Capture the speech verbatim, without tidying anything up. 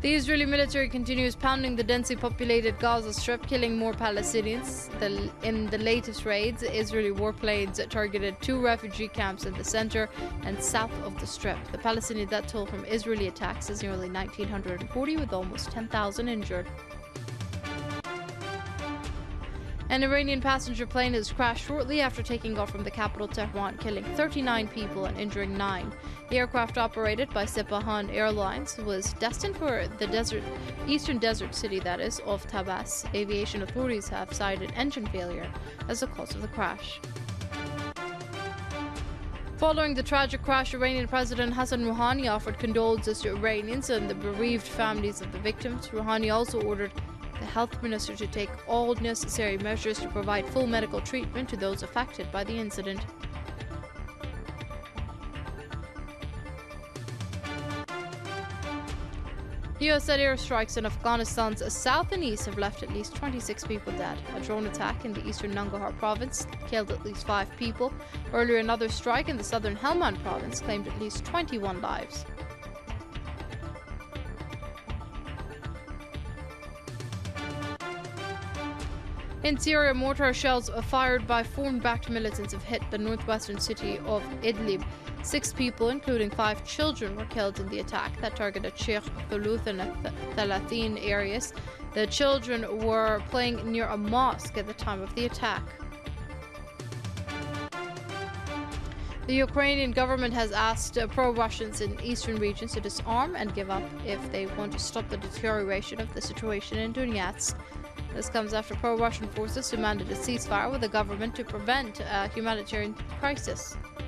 The Israeli military continues pounding the densely populated Gaza Strip, killing more Palestinians. The, in the latest raids, Israeli warplanes targeted two refugee camps in the center and south of the Strip. The Palestinian death toll from Israeli attacks is nearly one thousand nine hundred forty, with almost ten thousand injured. An Iranian passenger plane has crashed shortly after taking off from the capital Tehran, killing thirty-nine people and injuring nine. The aircraft, operated by Sepahan Airlines, was destined for the desert, eastern desert city, that is, of Tabas. Aviation authorities have cited engine failure as the cause of the crash. Following the tragic crash, Iranian President Hassan Rouhani offered condolences to Iranians and the bereaved families of the victims. Rouhani also ordered the health minister to take all necessary measures to provide full medical treatment to those affected by the incident. U S airstrikes in Afghanistan's south and east have left at least twenty-six people dead. A drone attack in the eastern Nangarhar province killed at least five people. Earlier, another strike in the southern Helmand province claimed at least twenty-one lives. In Syria, mortar shells fired by foreign-backed militants have hit the northwestern city of Idlib. Six people, including five children, were killed in the attack that targeted Sheikh Thuluth and Thalathin areas. The children were playing near a mosque at the time of the attack. The Ukrainian government has asked uh, pro-Russians in eastern regions to disarm and give up if they want to stop the deterioration of the situation in Donetsk. This comes after pro-Russian forces demanded a ceasefire with the government to prevent a humanitarian crisis.